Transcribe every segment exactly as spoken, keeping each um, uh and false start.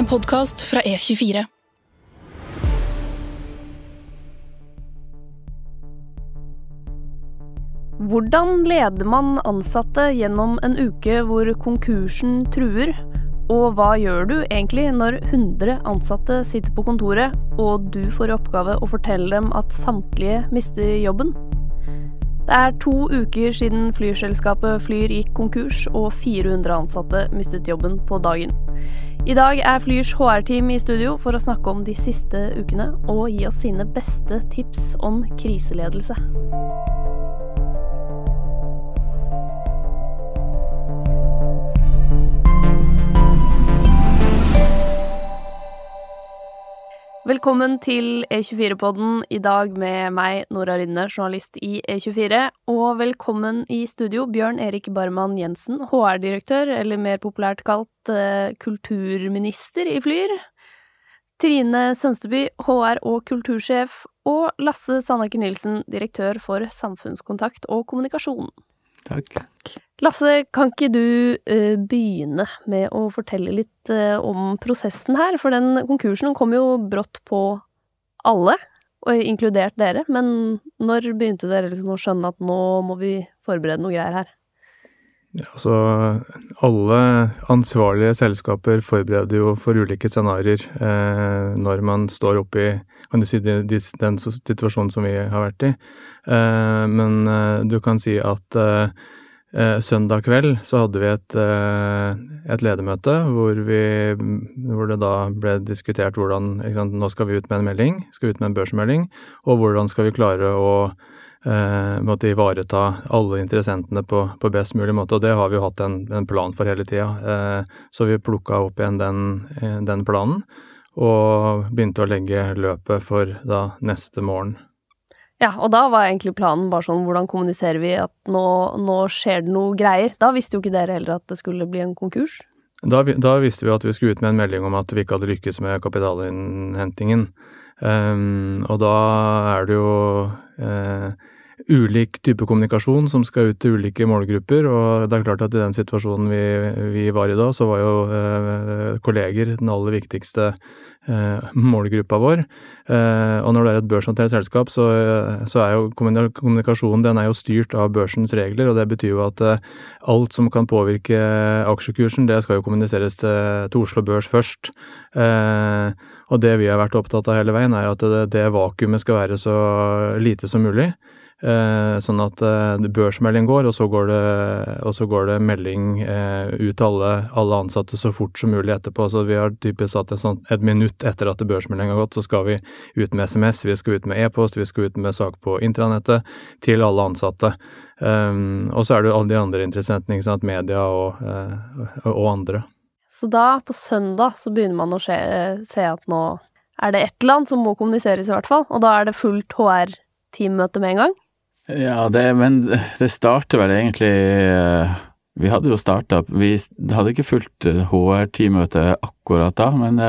En podcast fra E tjuefire. Hvordan leder man ansatte gjennom en uke hvor konkursen truer? Og hva gjør du egentlig når hundre ansatte sitter på kontoret, og du får i oppgave å fortelle dem at samtlige mister jobben? Det er to uker siden flyselskapet Flyr gikk konkurs, og fire hundre ansatte mistet jobben på dagen. I dag er Flyrs H R-team i studio for å snakke om de siste ukene, og gi oss sine beste tips om kriseledelse. Velkommen til E tjuefire-podden, i dag med meg, Nora Rydne, journalist i E tjuefire, og velkommen i studio, Bjørn Erik Barman Jensen, H R-direktør, eller mer populært kalt uh, kulturminister i Flyr, Trine Sønsteby, H R- og kultursjef, og Lasse Sandaker Nilsen, direktør for samfunnskontakt og kommunikasjon. Takk. Lasse, kan ikke du uh, begynne med å fortelle litt uh, om prosessen her? For den konkursen kom jo brått på alle, og inkludert dere. Men når begynte dere liksom å skjønne at nå må vi forberede noe greier her? Ja, altså, alle ansvarlige selskaper forbereder jo for ulike scenarier eh, når man står oppe i, kan du si, de, de, den situasjonen som vi har vært i. Eh, men eh, du kan si at eh, eh, søndag kveld så hadde vi et, eh, et ledermøte hvor, vi, hvor det da ble diskutert hvordan, ikke sant, nå skal vi ut med en melding, skal vi ut med en børsmelding, og hvordan skal vi klare å Eh, måtte ivareta alle interessentene på, på best mulig måte, og det har vi jo hatt en, en plan for hele tida. Eh, så vi plukket opp igjen den, den planen, og begynte å legge løpet for da neste morgen. Ja, og da var egentlig planen bare sånn, hvordan kommuniserer vi at nå, nå skjer det noe greier? Da visste jo ikke dere heller at det skulle bli en konkurs. Da, da visste vi at vi skulle ut med en melding om at vi ikke hadde lykkes med kapitalinnhentingen. Um, og da er det jo uh, ulik type kommunikasjon som skal ut til ulike målgrupper, og det er klart at i den situasjonen vi, vi var i da, så var jo uh, kolleger den aller viktigste uh, målgruppa vår. Uh, og når det er et børsnotert selskap, så, så er jo kommunikasjonen, den er jo styrt av børsens regler, og det betyr jo at uh, alt som kan påvirke aksjekursen, det skal jo kommuniseres til, til Oslo Børs først. Uh, Og det vi har vært opptatt av hele veien er at det, det vakuumet skal være så lite som mulig, eh, sånn at eh, børsmelding går, og så går det, og så går det melding eh, ut til alle, alle ansatte så fort som mulig etterpå. Så vi har typisk satt et, sånt, et minutt etter at børsmelding har gått, så skal vi ut med S M S, vi skal ut med e-post, vi skal ut med sak på intranettet til alle ansatte. Um, og så er det jo alle de andre interessentene, ikke sant, media og, eh, og andre. Så da, på søndag, så begynner man å se, se at nå er det et eller annet som må kommuniseres i hvert fall, og da er det fullt H R-teammøte med en gang? Ja, det, men det starter vel egentlig, vi hadde jo startet, vi hadde ikke fullt H R-teammøte akkurat da, men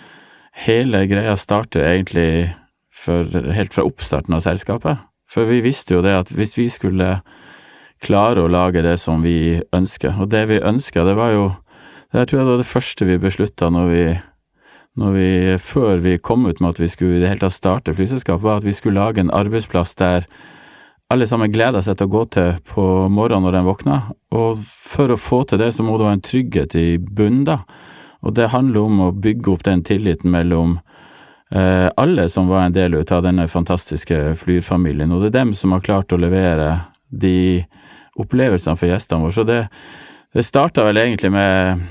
hele greia startet egentlig for, helt fra oppstarten av selskapet. For vi visste jo det at hvis vi skulle klare å lage det som vi ønsker, og det vi ønsket, det var jo Det tror jeg det var det første vi besluttet når vi, når vi, før vi kom ut med at vi skulle i det hele tatt starte flyselskap, var at vi skulle lage en arbeidsplass der alle sammen gleder seg til å gå til på morgenen når de våkner. Og for å få til det så må det være en trygghet i bunnen da. Og det handler om å bygge opp den tilliten mellom eh, alle som var en del ut av denne fantastiske flyrfamilien. Og det er dem som har klart å levere de opplevelsene for gjestene våre. Så det, det startet vel egentlig med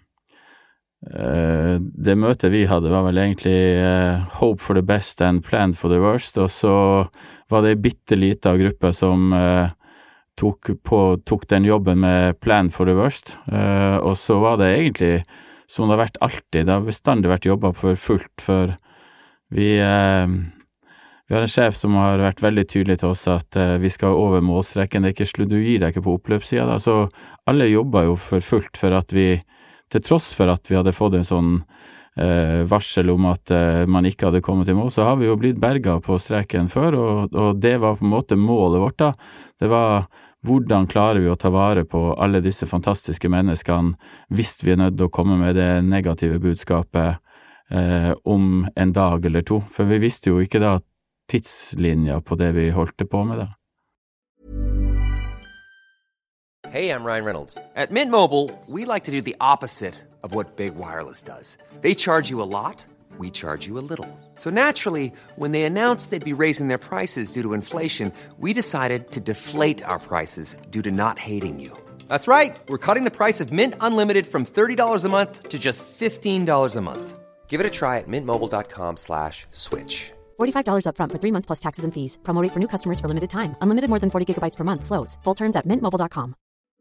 Uh, det møtet vi hadde var vel egentlig uh, hope for the best and plan for the worst, og så var det en bitte liten gruppe som uh, tok, på, tok den jobben med plan for the worst, uh, og så var det egentlig som det har vært alltid, det har bestandig vært jobbet for fullt, for vi, uh, vi har en sjef som har vært veldig tydelig til oss at uh, vi skal over målstreken, det er ikke slutt, du gir deg ikke på oppløpssiden da, så alle jobber jo for fullt for at vi til tross for at vi hadde fått en sånn eh, varsel om at eh, man ikke hadde kommet til mål, så har vi jo blitt berget på streken før, og, og det var på en måte målet vårt da. Det var hvordan klarer vi å ta vare på alle disse fantastiske menneskene hvis vi er nødt til å komme med det negative budskapet eh, om en dag eller to. For vi visste jo ikke da tidslinja på det vi holdt på med da. Hey, I'm Ryan Reynolds. At Mint Mobile, we like to do the opposite of what Big Wireless does. They charge you a lot, we charge you a little. So naturally, when they announced they'd be raising their prices due to inflation, we decided to deflate our prices due to not hating you. That's right. We're cutting the price of Mint Unlimited from thirty dollars a month to just fifteen dollars a month. Give it a try at mintmobile.com slash switch. forty-five dollars up front for three months plus taxes and fees. Promo rate for new customers for limited time. Unlimited more than forty gigabytes per month. Slows full terms at mint mobile dot com.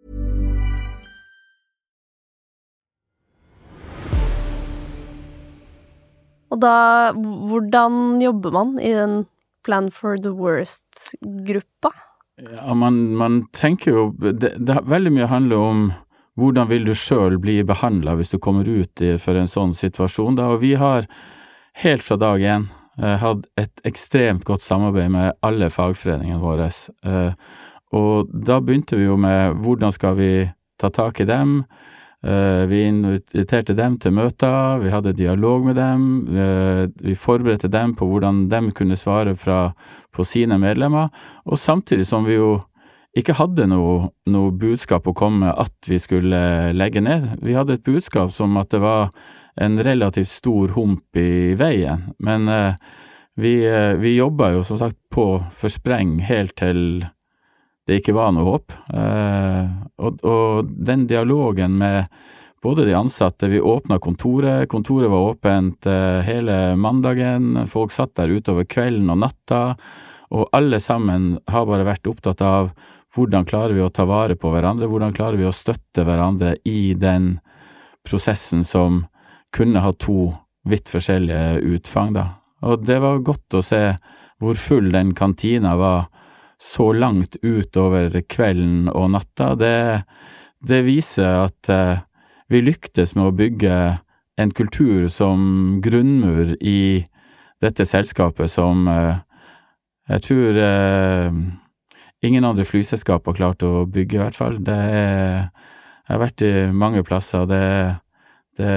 Og da, hvordan jobber man i den Plan for the Worst-gruppa? Ja, man, man tenker jo, det, det veldig mye handler om hvordan vil du selv bli behandlet hvis du kommer ut i, for en sånn situasjon da, og vi har helt fra dag én eh, hatt et ekstremt godt samarbeid med alle fagforeningene våre, eh, og da begynte vi jo med hvordan skal vi ta tak i dem. Uh, vi inviterte dem til møter, vi hadde dialog med dem, uh, vi forberedte dem på hvordan de kunne svare fra, på sine medlemmer, og samtidig som vi jo ikke hadde noe, noe budskap å komme med at vi skulle legge ned. Vi hadde et budskap som at det var en relativt stor hump i veien, men uh, vi, uh, vi jobbet jo som sagt på for spreng helt til det ikke var noe håp, eh, og, og den dialogen med både de ansatte, vi åpnet kontoret, kontoret var åpent eh, hele mandagen, folk satt der utover kvelden og natta, og alle sammen har bare vært opptatt av hvordan klarer vi å ta vare på hverandre, hvordan klarer vi å støtte hverandre i den prosessen som kunne ha to vidt forskjellige utfang da. Og det var godt å se hvor full den kantina var, så langt utover kvelden og natta. Det, det viser at eh, vi lyktes med å bygge en kultur som grunnmur i dette selskapet som eh, jeg tror eh, ingen andre flyselskap har klart å bygge i hvert fall. Det er, jeg har vært i mange plasser, det, det,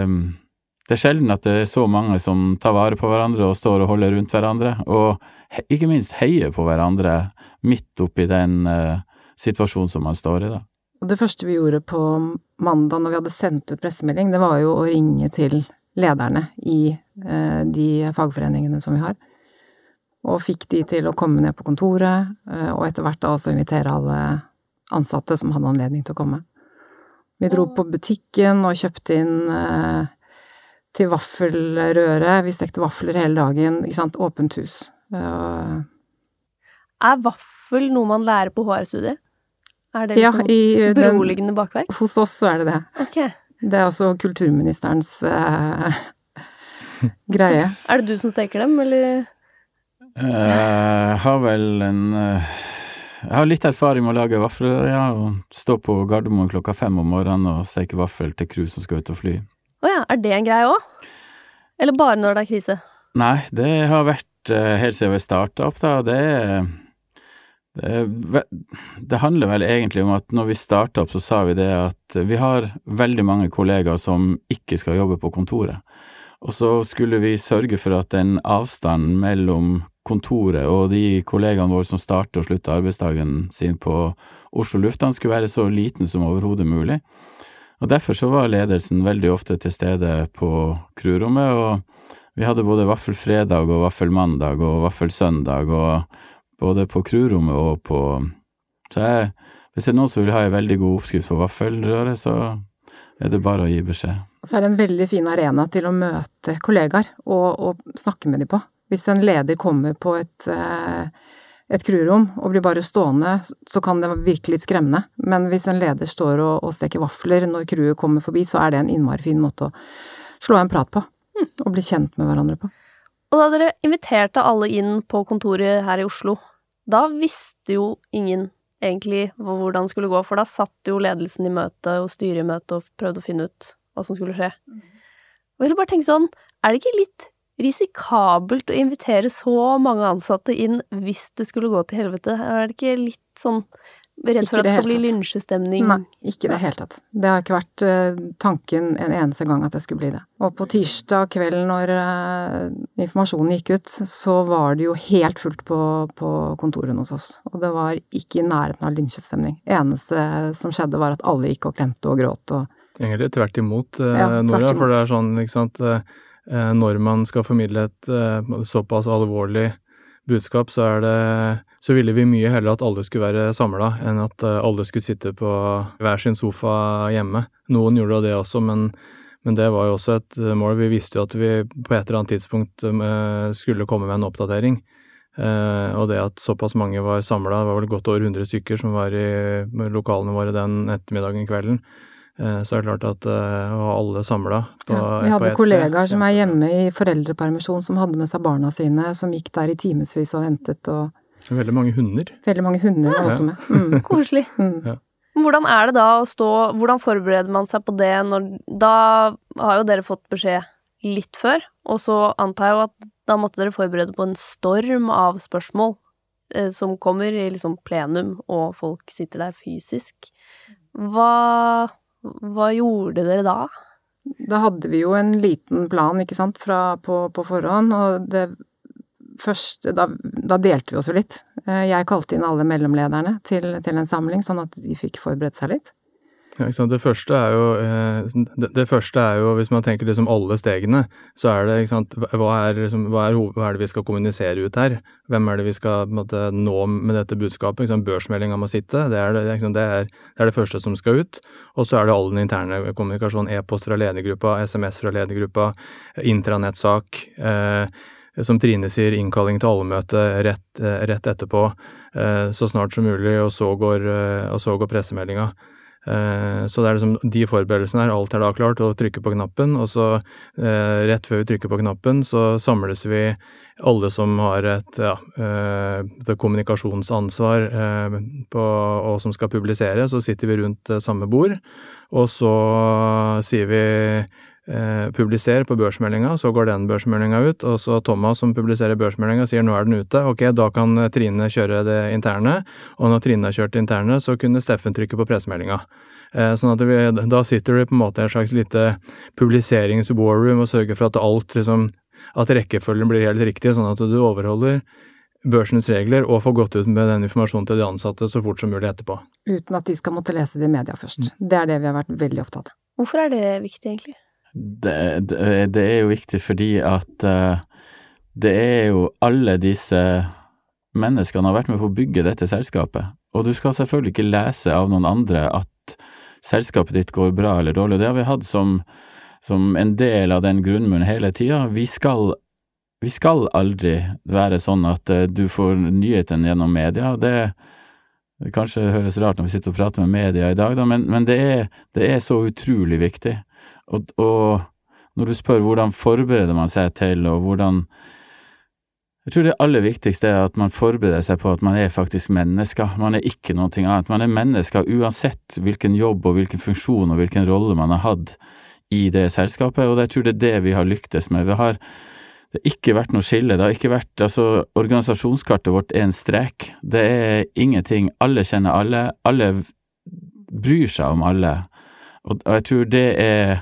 det er sjelden at det er så mange som tar vare på hverandre og står og holder rundt hverandre, og ikke minst heier på hverandre midt oppi den uh, situasjonen som man står i da. Og det første vi gjorde på mandag når vi hadde sendt ut pressemelding, det var jo å ringe til lederne i uh, de fagforeningene som vi har, og fikk de til å komme ned på kontoret, uh, og etter hvert da også invitere alle ansatte som hadde anledning til å komme. Vi dro på butikken og kjøpte inn uh, til vaffelrøre, vi stekte vafler hele dagen, ikke sant, åpent hus. Uh, Er vaffel noe man lærer på H R-studiet? Er det liksom ja, i beroligende bakverk? Hos oss så er det det. Ok. Det er også kulturministerens uh, greie. Er det du som steker dem, eller? Jeg har vel en... Uh, jeg har litt erfaring med å lage vafler, ja, og stå på Gardermoen klokka fem om morgenen og steke vaffel til crew som skal ut og fly. Åja, er det en greie også? Eller bare når det er krise? Nei, det har vært uh, helt siden vi startet opp da, det er... Det, det handler vel egentlig om at når vi startet opp så sa vi det at vi har veldig mange kollegaer som ikke skal jobbe på kontoret, og så skulle vi sørge for at den avstanden mellom kontoret og de kollegaene våre som starter og slutter arbeidsdagen sin på Oslo Lufthavn skulle være så liten som overhodet mulig, og derfor så var ledelsen veldig ofte til stede på crewrommet, og vi hadde både vaffelfredag og vaffelmandag og vaffelsøndag og både på crewrommet og på... Så jeg, hvis det er noen som vil ha en veldig god oppskrift på vaffelrøre, så er det bare å gi beskjed. Så er det en veldig fin arena til å møte kollegaer og, og snakke med dem på. Hvis en leder kommer på et, et crewrom og blir bare stående, så kan det virke litt skremmende. Men hvis en leder står og, og steker vafler når crewet kommer forbi, så er det en innmari fin måte å slå en prat på og bli kjent med hverandre på. Og da dere inviterte alle inn på kontoret her i Oslo, da visste jo ingen egentlig hvordan det skulle gå, for da satt jo ledelsen i møte og styret i møte og prøvde å finne ut hva som skulle skje. Og jeg vil bare tenke sånn, er det ikke litt risikabelt å invitere så mange ansatte inn hvis det skulle gå til helvete? Er det ikke litt sånn Redd for Ikke at det det skal bli helt tatt. lynsjestemning? Nei, ikke det helt tatt. Det har ikke vært uh, tanken en eneste gang at det skulle bli det. Og på tirsdag kveld når uh, informasjonen gikk ut, så var det jo helt fullt på, på kontoret hos oss. Og det var ikke i nærheten av lynsjestemning. Eneste som skjedde var at alle gikk og klemte og gråt. Og Egentlig tvert imot, uh, Ja, tvert Nora, for imot. det er sånn, ikke sant, uh, når man skal formidle et uh, såpass alvorlig budskap, så er det så ville vi mye heller at alle skulle være samlet, enn at uh, alle skulle sitte på hver sin sofa hjemme. Noen gjorde det også, men, men det var jo også et mål. Vi visste jo at vi på et eller annet tidspunkt uh, skulle komme med en oppdatering. Uh, og det at såpass mange var samlet, det var vel godt over hundre stykker som var i lokalene våre den ettermiddagen kvelden. Uh, så er det klart at uh, å ha alle samlet på, ja, vi på hadde et kollegaer sted. som er hjemme i foreldrepermisjon, som hadde med seg barna sine, som gikk der i timesvis og ventet, og Veldig mange hunder. veldig mange hunder var også med. Mm. Koselig. Mm. Ja. Hvordan er det da å stå, hvordan forbereder man seg på det når, da har jo dere fått beskjed litt før, og så antar jeg jo at da måtte dere forberede på en storm av spørsmål eh, som kommer i liksom plenum, og folk sitter der fysisk. Hva, hva gjorde dere da? Da hadde vi jo en liten plan, ikke sant, fra, på, på forhånd, og det første, da, da delte vi oss jo litt. Eh, Jeg kalte inn alle mellomlederne til, til en samling, sånn at de fikk forberedt seg litt. Ja, ikke sant? Det første er jo, eh, det, det første er jo, hvis man tenker liksom alle stegene, så er det, ikke sant, hva er, liksom, hva er, hov- hva er det vi skal kommunisere ut her? Hvem er det vi skal på en måte, nå med dette budskapet? Ikke sant? Børsmeldingen må sitte, det er det, ikke sant? Det, er, det er det første som skal ut. Og så er det all den interne kommunikasjon, e-post fra ledergruppa, sms fra ledergruppa, intranettsak, eh, som Trine sier, innkalling til allmøte rett, eh, rett etterpå, eh, så snart som mulig, og så går, eh, og så går pressemeldinga. Eh, Så det er liksom de forberedelsene her, alt er da klart, og trykke på knappen, og så eh, rett før vi trykker på knappen, så samles vi alle som har et, ja, eh, et kommunikasjonsansvar eh, på, og som skal publisere, så sitter vi rundt eh, samme bord, og så sier vi eh, publiser på børsmeldinga, så går den børsmeldinga ut, og så Thomas som publiserer børsmeldinga sier nå er den ute, ok, da kan Trine kjøre det interne, og når Trine har kjørt interne, så kunne Steffen trykke på pressemeldinga. Eh, sånn at vi, da sitter du på en måte i et slags lite publiserings-warroom og sørger for at alt liksom, at rekkefølgen blir helt riktig, sånn at du overholder børsens regler og får gått ut med den informasjonen til de ansatte så fort som mulig etterpå. Uten at de skal måtte lese det i media først. Det er det vi har vært veldig opptatt av. Hvorfor er det viktig egentlig? Det, det, det er jo viktig fordi at uh, det er jo alle disse menneskene har vært med på å bygge dette selskapet. Og du skal selvfølgelig ikke lese av noen andre at selskapet ditt går bra eller dårlig. Det har vi hatt som, som en del av den grunnmuren hele tida. Vi skal, vi skal aldri være sånn at uh, du får nyheten gjennom media. Det, det kanskje høres rart når vi sitter og prater med media i dag, da, men, men det, er, det er så utrolig viktig. Og, og når du spør hvordan forbereder man seg til, og hvordan Jeg tror det aller viktigste er at man forbereder seg på at man er faktisk mennesker. Man er ikke noe annet. Man er mennesker uansett hvilken jobb og hvilken funksjon og hvilken rolle man har hatt i det selskapet, og jeg tror det er det vi har lyktes med. Vi har det har ikke vært noe skille. Det har ikke vært, altså organisasjonskartet vårt er en strek. Det er ingenting. Alle kjenner alle. Alle bryr seg om alle. Og, og jeg tror det er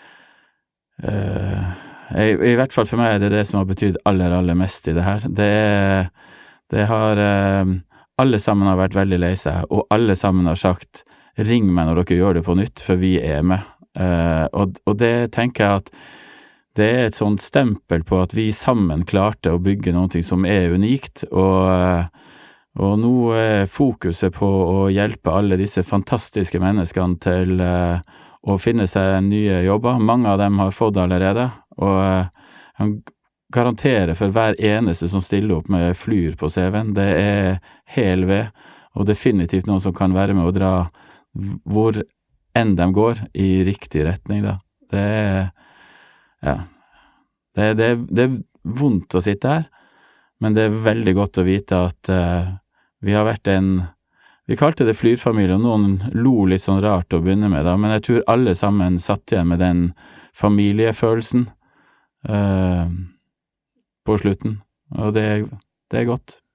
Uh, i, I hvert fall for meg er det det som har betydd aller, aller mest i det her. Det, det har uh, alle sammen har vært veldig lei seg, og alle sammen har sagt ring meg når dere gjør det på nytt, for vi er med. Uh, og, og det tenker jeg at det er et sånt stempel på at vi sammen klarte å bygge noe som er unikt, og, uh, og nå er fokuset på å hjelpe alle disse fantastiske menneskene til uh, og finne seg nye jobber. Mange av dem har fått allerede, og jeg garanterer for hver eneste som stiller opp med flyr på C V-en. Det er hel ved, og definitivt noen som kan være med å dra hvor enn de går i riktig retning. Da. Det er, ja, det, det, det er vondt å sitte her, men det er veldig godt å vite at uh, vi har vært en Vi kalte det flyrfamilie, og noen lo litt sånn rart å begynne med, da, men jeg tror alle sammen satt igjen med den familiefølelsen uh, på slutten, og det, det er godt.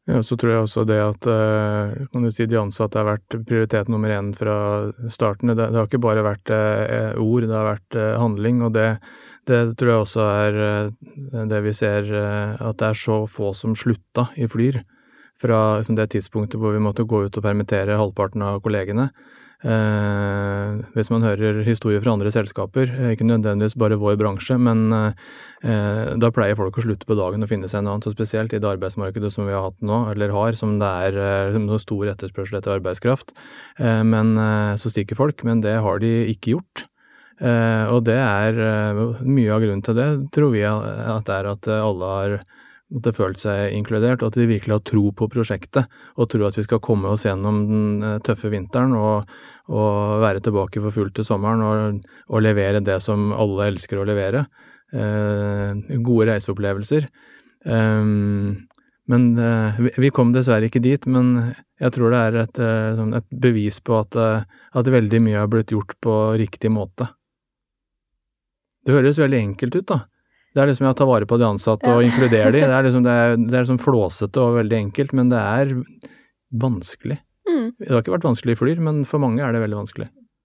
Ja, så tror jeg også det at kan du si, de ansatte har vært prioritet nummer én fra starten. Det, det har ikke bare vært eh, ord, det har vært eh, handling, og det, det tror jeg også er eh, det vi ser, eh, at det er så få som slutta i Flyr fra liksom, det tidspunktet hvor vi måtte gå ut og permittere halvparten av kollegene. Eh, hvis man hører historier fra andre selskaper, ikke nødvendigvis bare vår bransje, men eh, da pleier folk å slutte på dagen og finne seg en annen, og spesielt i det arbeidsmarkedet som vi har hatt nå, eller har, som det er eh, noe stor etterspørsel etter arbeidskraft, eh, men eh, så stikker folk, men det har de ikke gjort. Eh, og det er eh, mye av grunnen til det, tror vi at det er at alle har at det følt seg inkludert, og at de virkelig har tro på prosjektet, og tror at vi skal komme oss gjennom den tøffe vinteren, og, og være tilbake for fullt til sommeren, og, og levere det som alle elsker å levere. Eh, gode reiseopplevelser. Eh, men eh, vi kom dessverre ikke dit, men jeg tror det er et, et bevis på at, at veldig mye har blitt gjort på riktig måte. Det høres veldig enkelt ut da. Det er liksom å ta vare på de ansatte og inkludere de. Det er liksom, det er, det er liksom flåsete og veldig enkelt, men det er vanskelig. Mm. Det har ikke vært vanskelig i Flyr, men for mange er det veldig vanskelig.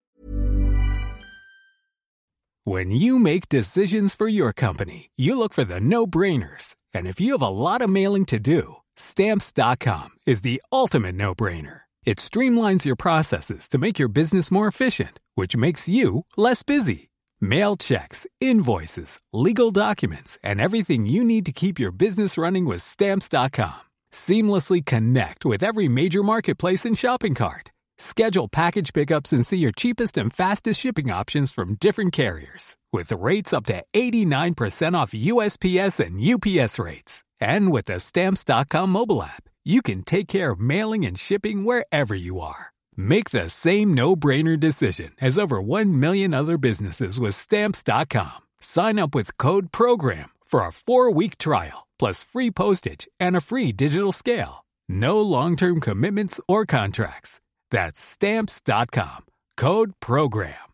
When you make decisions for your company, you look for the no-brainers. And if you have a lot of mailing to do, Stamps dot com is the ultimate no-brainer. It streamlines your processes to make your business more efficient, which makes you less busy. Mail checks, invoices, legal documents, and everything you need to keep your business running with Stamps dot com. Seamlessly connect with every major marketplace and shopping cart. Schedule package pickups and see your cheapest and fastest shipping options from different carriers. With rates up to eighty-nine percent off U S P S and U P S rates. And with the Stamps dot com mobile app, you can take care of mailing and shipping wherever you are. Make the same no-brainer decision as over one million other businesses with Stamps dot com. Sign up with code PROGRAM for a four-week trial, plus free postage and a free digital scale. No long-term commitments or contracts. That's Stamps dot com. Code PROGRAM.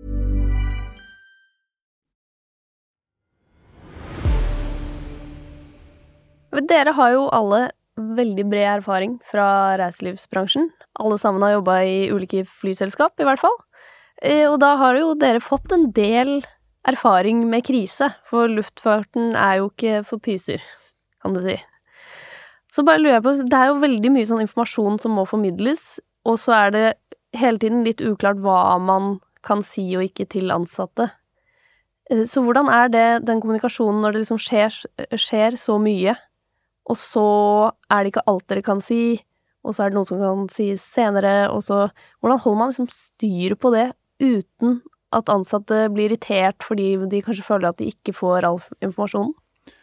Dere har jo alle veldig bred erfaring fra reiselivsbransjen. Alle sammen har jobbet i ulike flyselskap, i hvert fall. Og da har jo dere fått en del erfaring med krise, for luftfarten er jo ikke for pyser, kan du si. Så bare lurer jeg på, det er jo veldig mye sånn informasjon som må formidles, og så er det hele tiden litt uklart hva man kan si og ikke til ansatte. Så hvordan er det, den kommunikasjonen, når det liksom skjer, skjer så mye, og så er det ikke alt dere kan si, og så er det noe som kan sies senere, og så hvordan holder man liksom styr på det uten at ansatte blir irritert fordi de kanskje føler at de ikke får all informasjonen?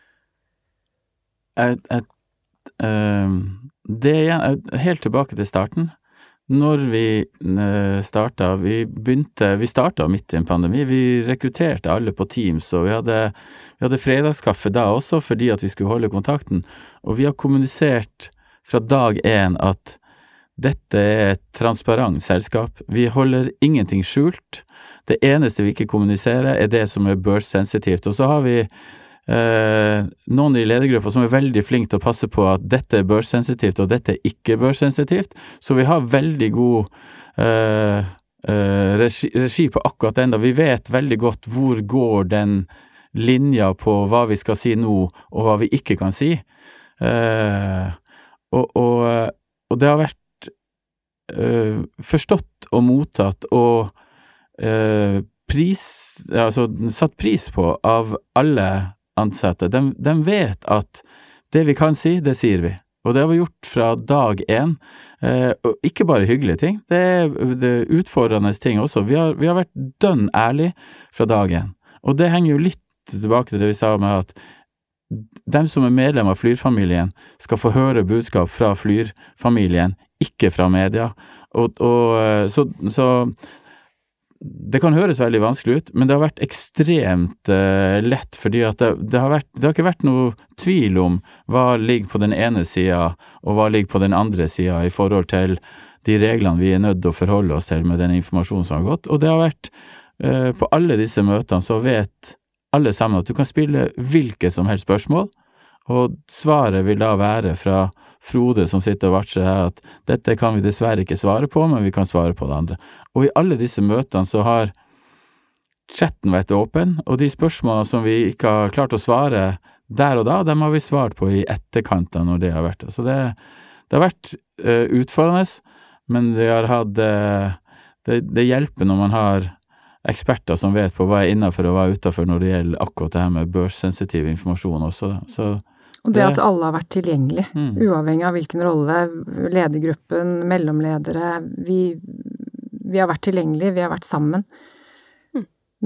Jeg, jeg, uh, det er helt tilbake til starten. Når vi uh, startet, vi begynte, vi startet midt i en pandemi, vi rekrutterte alle på Teams, og vi hadde, vi hadde fredagskaffe da også, fordi at vi skulle holde kontakten, og vi har kommunisert fra dag en at dette er et transparent selskap. Vi holder ingenting skjult. Det eneste vi ikke kommuniserer er det som er børssensitivt, og så har vi Eh, noen i ledergrupper som er veldig flinke til å passe på at dette er børssensitivt og dette er ikke børssensitivt, så vi har veldig god eh, eh, regi, regi på akkurat den, da vi vet veldig godt hvor går den linja på hva vi skal si nå og hva vi ikke kan si. Eh, og, og, og det har vært eh, forstått og mottatt og eh, pris, altså satt pris på av alle ansatte. De, de vet at det vi kan si, det sier vi. Og det har vi gjort fra dag en. Eh, og ikke bare hyggelige ting, det er, det er utfordrende ting også. Vi har, vi har vært dønn ærlig fra dag en. Og det henger jo litt tilbake til det vi sa med at de som er medlem av Flyr-familien skal få høre budskap fra Flyr-familien, ikke fra media. Og, og så, så det kan høres veldig vanskelig ut, men det har vært ekstremt uh, lett, fordi at det, det, har vært, det har ikke vært noe tvil om hva ligger på den ene siden, og hva ligger på den andre siden i forhold til de reglene vi er nødt til å forholde oss til med den informasjonen som har gått. Og det har vært, uh, på alle disse møtene så vet alle sammen at du kan spille hvilke som helst spørsmål, og svaret vil da være fra Frode som sitter og varsler her at dette kan vi dessverre ikke svare på, men vi kan svare på det andre. Og i alle disse møtene så har chatten vært åpen, og de spørsmålene som vi ikke har klart å svare der og da, dem har vi svart på i etterkant når det har vært. Så det, det har vært uh, utfordrende, men det har hatt uh, det, det hjelper når man har eksperter som vet på hva er innenfor og hva er utenfor når det gjelder akkurat det her med børssensitiv informasjon også. Så og det, det at alle har vært tilgjengelig, mm. uavhengig av hvilken rolle, ledergruppen, mellomledere, vi, vi har vært tilgjengelige, vi har vært sammen mm.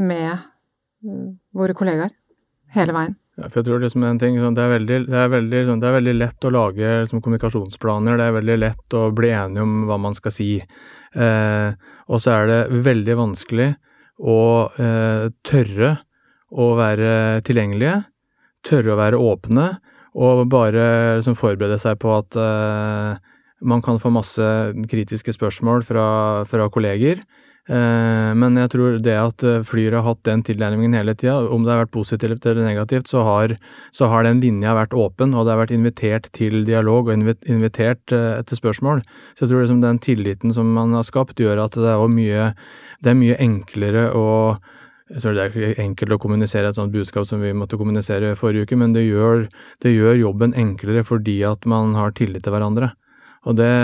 med våre kollegaer hele veien. Ja, for jeg tror liksom en ting, det er veldig, det er veldig, det er veldig lett å lage liksom, kommunikasjonsplaner, det er veldig lett å bli enige om hva man skal si, eh, og så er det veldig vanskelig å eh, tørre å være tilgjengelige, tørre å være åpne, og bare liksom, forberede seg på at eh, man kan få masse kritiske spørsmål fra, fra kolleger, eh, men jeg tror det at Flyr har hatt den tilnærmingen hele tiden, om det har vært positivt eller negativt, så har, så har den linja vært åpen, og det har vært invitert til dialog og invitert eh, etter spørsmål. Så jeg tror liksom, den tilliten som man har skapt gjør at det er, mye, det er mye enklere å Så det er ikke enkelt å kommunisere et sånt budskap som vi måtte kommunisere forrige uke, men det gjør, det gjør jobben enklere fordi at man har tillit til hverandre. Og det,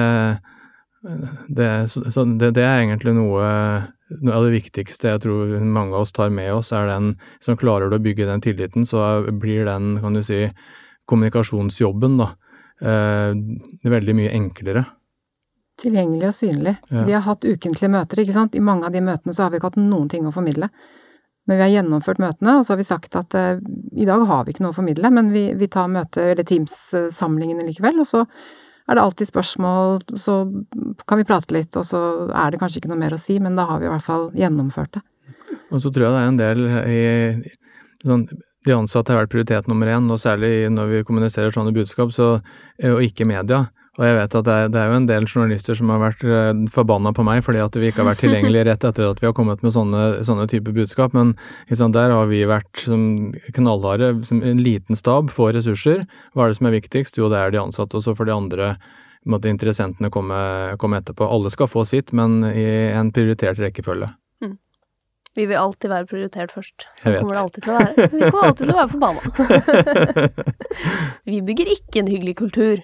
det, så det, det er egentlig noe, noe av det viktigste jeg tror mange av oss tar med oss, er den som klarer å bygge den tilliten, så blir den, kan du si, kommunikasjonsjobben da, eh, veldig mye enklere. Tilgjengelig og synlig. Ja. Vi har hatt ukentlige møter, ikke sant? I mange av de møtene så har vi ikke hatt noen ting å formidle. Men vi har gjennomført møtene, og så har vi sagt at uh, i dag har vi ikke noe å formidle, men vi, vi tar møte, eller Teams-samlingene likevel, og så er det alltid spørsmål, så kan vi prate litt, og så er det kanskje ikke noe mer å si, men da har vi i hvert fall gjennomført det. Og så tror jeg det er en del i, sånn, de ansatte har vært prioritet nummer én, og særlig når vi kommuniserer sånne budskap, så, og ikke media. Og jeg vet at det er, det er jo en del journalister som har vært uh, forbanna på meg fordi at vi ikke har vært tilgjengelige rett etter at vi har kommet med sånne, sånne type budskap, men liksom, der har vi vært som knallharde, som en liten stab, få ressurser. Hva er det som er viktigst? Jo, det er de ansatte, og så får de andre måtte interessentene komme, komme etterpå. Alle skal få sitt, men i en prioritert rekkefølge. Mm. Vi vil alltid være prioritert først. Så kommer det alltid til å være. Vi kommer alltid til å være forbanna. Vi bygger ikke en hyggelig kultur.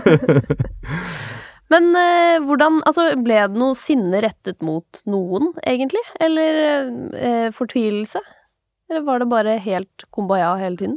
Men eh, hvordan, altså ble det noe sinne rettet mot noen, egentlig? Eller eh, fortvilelse? Eller var det bare helt kumbaya hele tiden?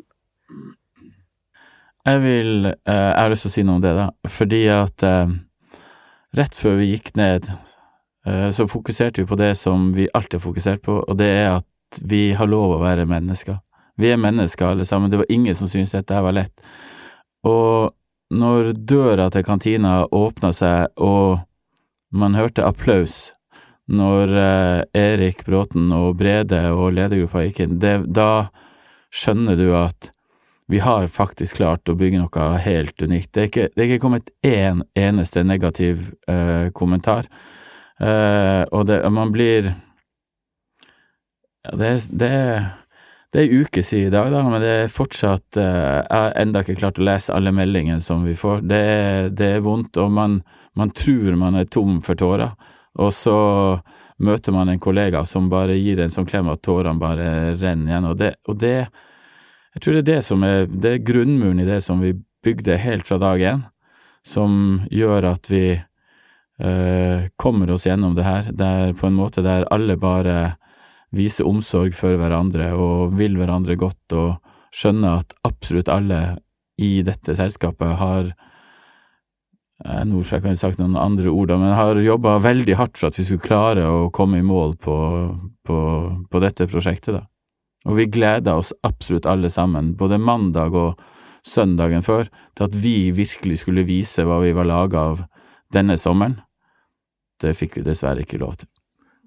Jeg vil, eh, jeg har lyst til å si noe om det da, fordi at eh, rett før vi gikk ned, så fokuserte vi på det som vi alltid har fokusert på, og det er at vi har lov å være mennesker. Vi er mennesker alle sammen, det var ingen som syntes dette var lett. Og når døra til kantina åpnet seg, og man hørte applaus, når eh, Erik Bråten og Brede og ledergruppa gikk inn, det, da skjønner du at vi har faktisk klart å bygge noe helt unikt. Det er ikke, det er ikke kommet en eneste negativ eh, kommentar. Uh, og det, man blir ja, det, det, det er uke siden i dag da, men det er fortsatt uh, jeg har enda ikke klart å lese alle meldingene som vi får. Det, det er vondt, og man, man tror man er tom for tårer, og så møter man en kollega som bare gir en sånn klem at tårene bare renner igjen, og det, og det jeg tror det er det som er, det er grunnmuren i det som vi bygde helt fra dag én, som gjør at vi Uh, kommer oss gjennom det her, det er på en måte der alle bare viser omsorg for hverandre og vil hverandre godt og skjønner at absolutt alle i dette selskapet har uh, nå får jeg kan sagt noen andre ord da, men har jobbet veldig hardt for at vi skulle klare å komme i mål på, på, på dette prosjektet da. Og vi gleder oss absolutt alle sammen, både mandag og søndagen før, til at vi virkelig skulle vise hva vi var laget av denne sommeren. Det fikk vi dessverre ikke lov til.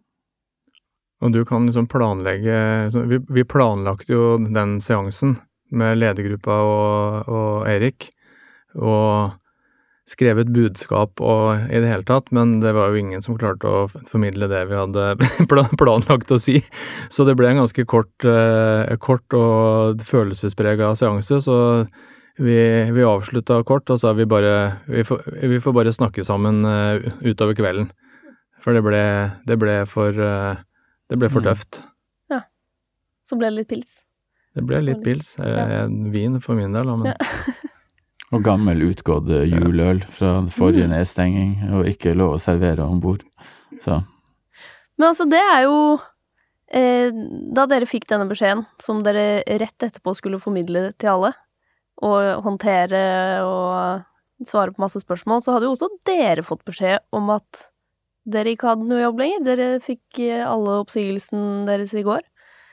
Og du kan liksom planlegge, vi, vi planlagte jo den seansen med ledergruppa og, og Erik, og skrev et budskap og, i det hele tatt, men det var jo ingen som klarte å formidle det vi hadde planlagt å si. Så det ble en ganske kort, kort og følelsespreget seanse, så vi, vi avsluttet kort, og sa vi bare, vi får, vi får bare snakke sammen uh, utover kvelden. For det ble, det ble for, uh, det ble for tøft. Ja. Så ble det litt pils. Det ble litt pils. Ja. Vin for min del, men... Ja. Og gammel utgått juleøl fra forrige mm. nedstenging, og ikke lov å servere ombord. Så. Men altså, det er jo eh, da dere fikk denne beskjeden, som dere rett etterpå skulle formidle til alle, og håndtere og svare på masse spørsmål, så hadde jo også dere fått beskjed om at dere ikke hadde noe jobb lenger. Dere fikk alle oppsigelsen deres i går.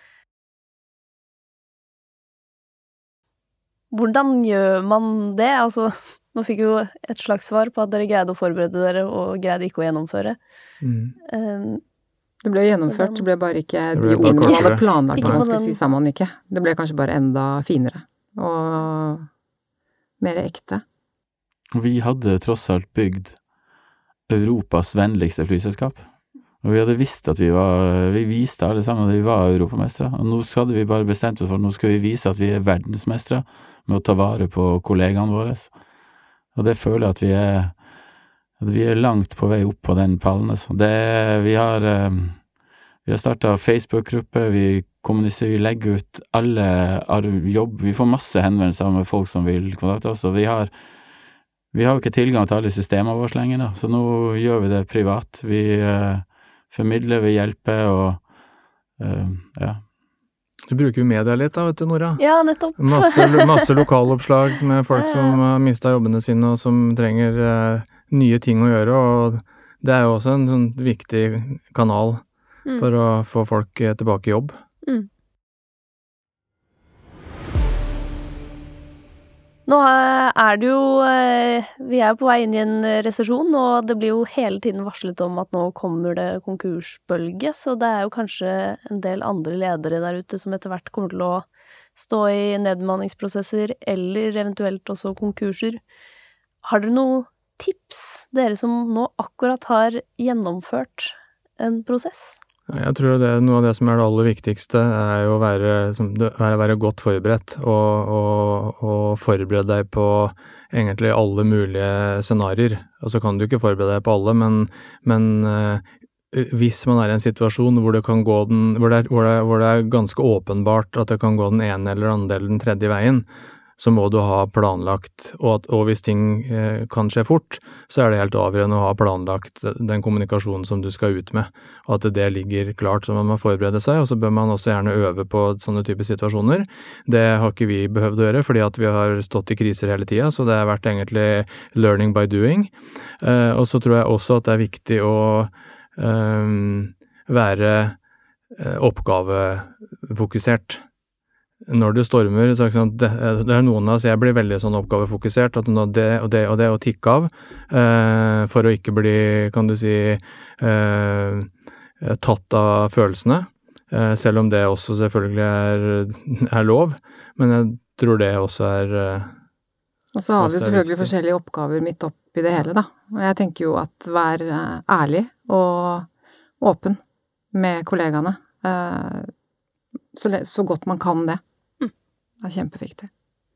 Hvordan gjør man det? Altså, nå fikk jo et slags svar på at dere greide å forberede dere og greide ikke å gjennomføre. Mm. Um, det ble gjennomført, det ble bare ikke de ordene man hadde planlagt når man skulle si sammen ikke. Det ble kanskje bare enda finere og mer ekte. Vi hadde tross alt bygd Europas vennligste flyselskap. Og vi hadde visst at vi var, vi viste alle sammen at vi var europamestere. Og nå hadde vi bare bestemt oss for, nå skal vi vise at vi er verdensmestere med å ta vare på kollegaene våre. Og det føler jeg at vi er, at vi er langt på vei opp på den pallen. Det, vi har, vi har startet Facebook-gruppe, vi kommuniserer, vi legger ut alle jobb, vi får masse henvendelser med folk som vil kontakte oss, og vi har Vi har jo ikke tilgang til alle systemene våre lenger, da. Så nå gjør vi det privat. Vi uh, formidler, vi hjelper, og uh, ja. Du bruker jo media litt da, vet du, Nora? Ja, nettopp. Masse, masse lokaloppslag med folk som har mistet jobbene sine, og som trenger uh, nye ting å gjøre, og det er jo også en sånn viktig kanal mm. for å få folk tilbake i jobb. Mm. Nå er det jo, vi er på vei inn i en resesjon, og det blir jo hele tiden varslet om at nå kommer det konkursbølge, så det er jo kanskje en del andre ledere der ute som etter hvert kommer til å stå i nedbemanningsprosesser, eller eventuelt også konkurser. Har dere noen tips, dere som nå akkurat har gjennomført en prosess? Jeg tror det, noe av det som er det aller viktigste er jo å være, som, er å være godt forberedt og, og, og forberede deg på egentlig alle mulige scenarier. Og så kan du ikke forberede deg på alle, men, men uh, hvis man er i en situasjon hvor det, kan gå den, hvor, det er, hvor, det er, hvor det er ganske åpenbart at det kan gå den ene eller andre eller den tredje veien, så må du ha planlagt, og, at, og hvis ting eh, kan skje fort, så er det helt avgjørende å ha planlagt den kommunikasjonen som du skal ut med, og at det ligger klart, så man må forberede seg, og så bør man også gjerne øve på sånne typer situasjoner. Det har ikke vi behøvd å gjøre, fordi at vi har stått i kriser hele tiden, så det har vært egentlig learning by doing. Eh, og så tror jeg også at det er viktig å eh, være eh, oppgavefokusert. Når det stormer, så er det, sånn, det, det er noen av oss, jeg blir veldig sånn oppgavefokusert, at nå det og det og det å tikke av, eh, for å ikke bli, kan du si, eh, tatt av følelsene, eh, selv om det også selvfølgelig er, er lov, men jeg tror det også er eh, Og så har vi selvfølgelig forskjellige oppgaver midt opp i det hele, da. Og jeg tenker jo at vær ærlig og åpen med kollegaene, eh, Så, så godt man kan det. Mm. Det er kjempeviktig.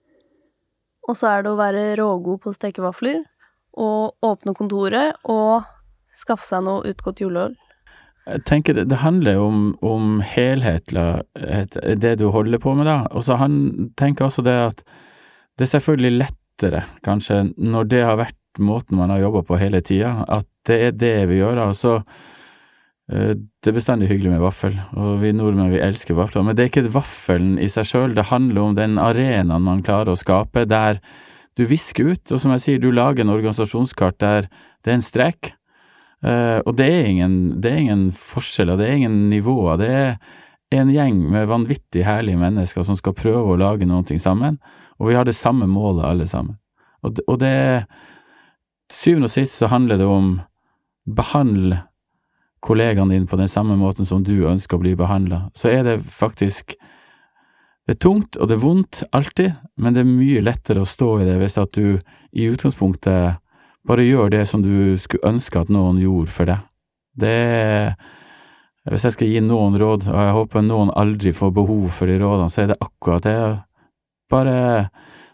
Og så er det å være rågod på å steke vafler, og åpne kontoret, og skaffe seg noe utgått juleøl. Jeg tenker det, det handler om, om helhetlig, det du holder på med da. Og så han tenker også det at det er selvfølgelig lettere, kanskje, når det har vært måten man har jobbet på hele tiden, at det er det vi gjør, og så det er bestandig hyggelig med vaffel, og vi nordmenn vi elsker vaffel, men det er ikke vaffelen i seg selv, det handler om den arenaen man klarer å skape, der du visker ut, og som jeg sier, du lager en organisasjonskart der det er en strek, og det er ingen, det er ingen forskjeller, det er ingen nivåer, det er en gjeng med vanvittig herlige mennesker som skal prøve å lage noe sammen, og vi har det samme målet alle sammen. Og det, og det syvende og sist så handler det om behandle kollegaene dine på den samme måten som du ønsker å bli behandlet, så er det faktisk, det er tungt og det er vondt alltid, men det er mye lettere å stå i det hvis at du i utgangspunktet bare gjør det som du skulle ønske at noen gjorde for deg. Det er, hvis jeg skal gi noen råd, og jeg håper noen aldri får behov for de rådene, så er det akkurat det. Bare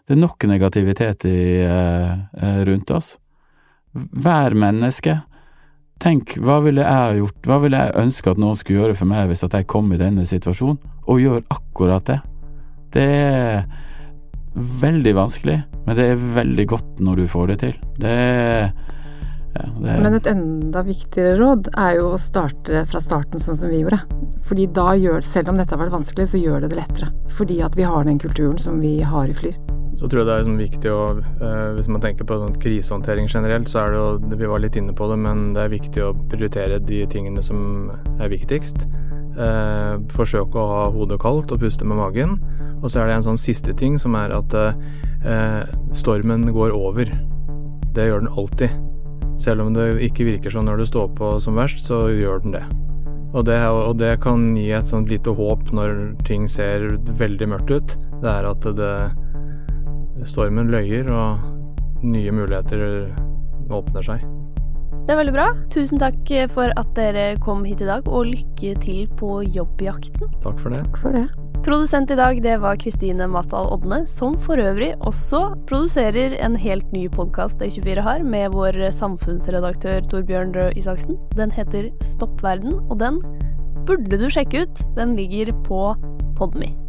det er nok negativitet i, eh, rundt oss. Hver menneske. Tenk, hva ville jeg ha gjort? Hva ville jeg ønske at noen skulle gjøre for meg hvis at jeg kom i denne situasjonen, og gjør akkurat det? Det er veldig vanskelig, men det er veldig godt når du får det til. Det er, ja, det er... Men et enda viktigere råd er jo å starte fra starten sånn som vi gjorde. Fordi da gjør, selv om dette har vært vanskelig, så gjør det det lettere. Fordi at vi har den kulturen som vi har i Flyr. Så tror jeg det er liksom viktig å, eh, hvis man tenker på sånn krisehåndtering generelt, så er det jo, vi var litt inne på det, men det er viktig å prioritere de tingene som er viktigst. Eh, forsøke å ha hodet kaldt og puste med magen. Og så er det en sånn siste ting som er at eh, stormen går over. Det gjør den alltid. Selv om det ikke virker sånn når det står på som verst, så gjør den det. Og det, og det kan gi et sånt lite håp når ting ser veldig mørkt ut. Det er at det stormen løyer, og nye muligheter åpner seg. Det er veldig bra. Tusen takk for at dere kom hit i dag, og lykke til på jobbjakten. Takk for det. Takk for det. Produsent i dag, det var Kristine Masdal Odne, som for øvrig også produserer en helt ny podcast E tjuefire har, med vår samfunnsredaktør Torbjørn Røe Isaksen. Den heter Stopp Verden, og den burde du sjekke ut. Den ligger på Podme.